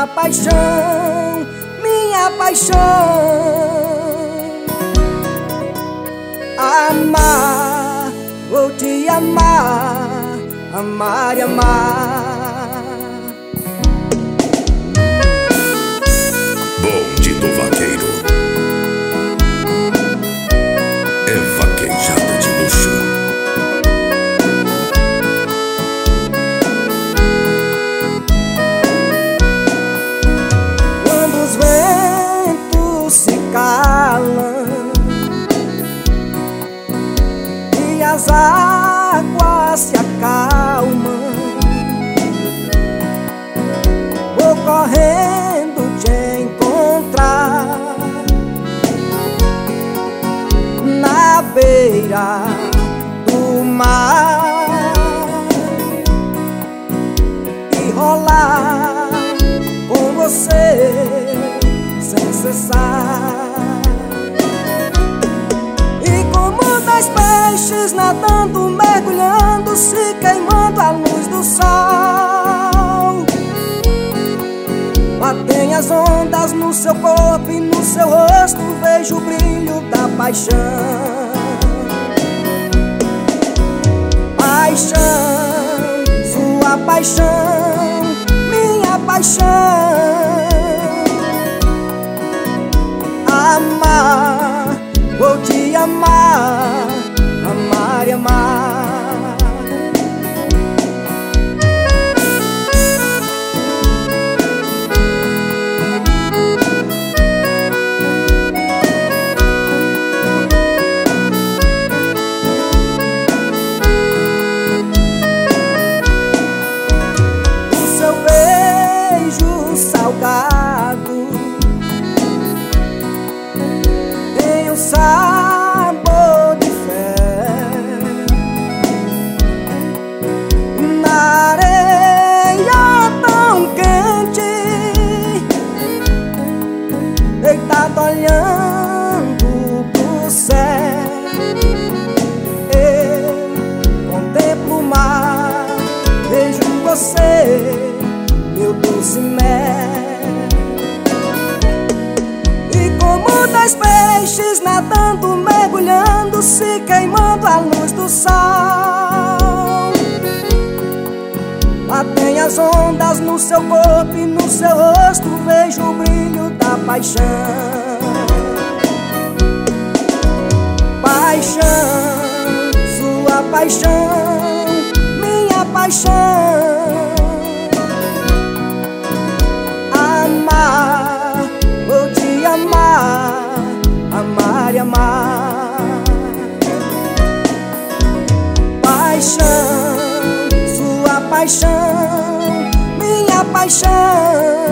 sua paixão, minha paixão. Amar, vou te amar, amar e amar. Bonde do vaqueiro é vaquejada de luxo. Quando os ventos se calam e as águas se acalmam, vou correndo te encontrar na beira do mar e rolar com você sem cessar. E como 10 peixes nadando, mergulhando, se queimando à luz do sol, batem as ondas no seu corpo e no seu rosto vejo o brilho da paixão. Paixão, sua paixão, minha paixão. Amar, vou te amar, amar e amar. Salgado tem um sabor de fé, na areia tão quente, deitado olhando pro céu, eu contemplo o mar, vejo você, meu doce mel. E como 10 peixes nadando, mergulhando, se queimando à luz do sol, batem as ondas no seu corpo e no seu rosto vejo o brilho da paixão. Paixão, sua paixão, minha paixão. Amar, vou te amar, amar e amar. Paixão, sua paixão, minha paixão.